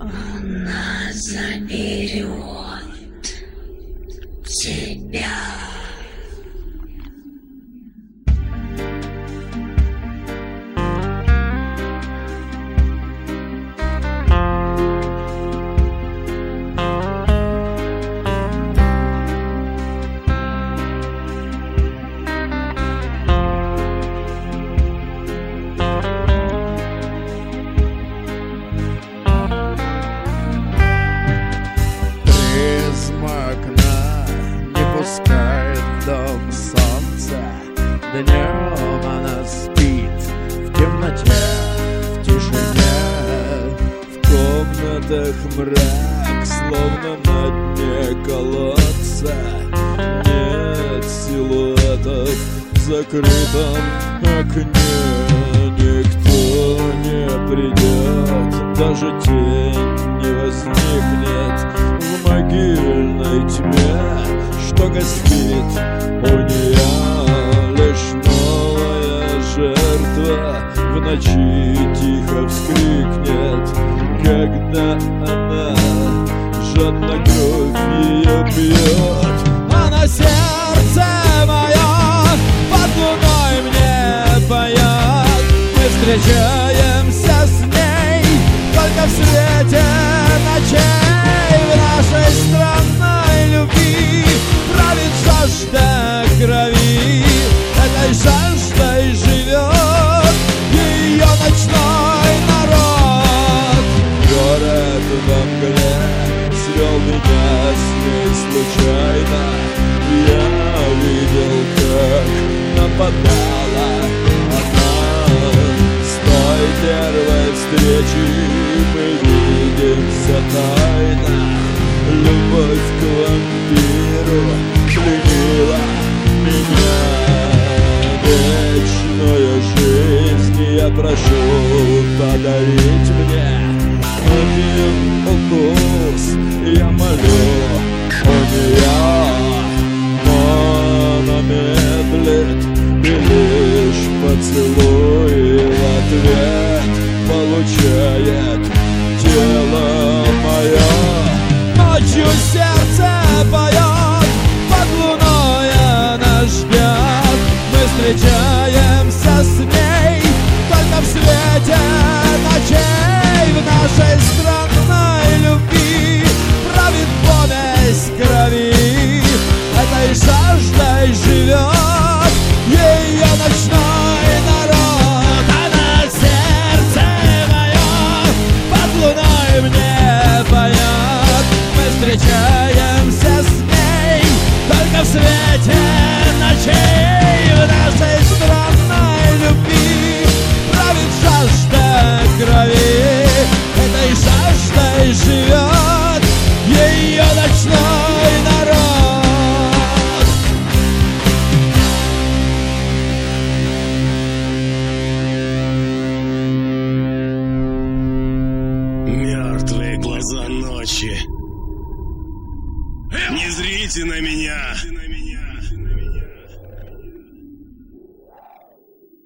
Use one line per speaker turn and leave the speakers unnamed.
Она заберет тебя.
Пускает в дом солнце. Днем она спит в темноте, в тишине. В комнатах мрак, словно на дне колодца. Нет силуэтов в закрытом окне. Никто не придет, даже тень не возникнет в могильной тьме. Что гостит у нее лишь новая жертва. В ночи тихо вскрикнет, когда она жадно кровь ее пьет. А на сердце мое под луной мне поет. Мы встречаемся с ней только в свете ночей. В нашей странной любви правит жажда крови. Этой жаждой живет ее ночной народ. Город во мгле свел меня с ней случайно. Я видел, как нападала она. С той первой встречи мы видимся тайно. Любовь к вампиру пленила меня. Вечную жизнь я прошу подарить мне. Один укус я молю у нее, но она медлит и лишь поцелуй в ответ получает тело мое. Ночью сердце поет, под луной она ждет. Мы встречаемся с ней только в свете ночей. В нашей странной любви правит помесь крови. Этой жаждой живет ее ночной народ. Она сердце мое под луной мне поет. Встречаемся с ней только в свете ночей. В нашей странной любви правит жажда крови. Этой жаждой живет ее ночной народ.
Мертвые глаза ночи. Не зрите на меня!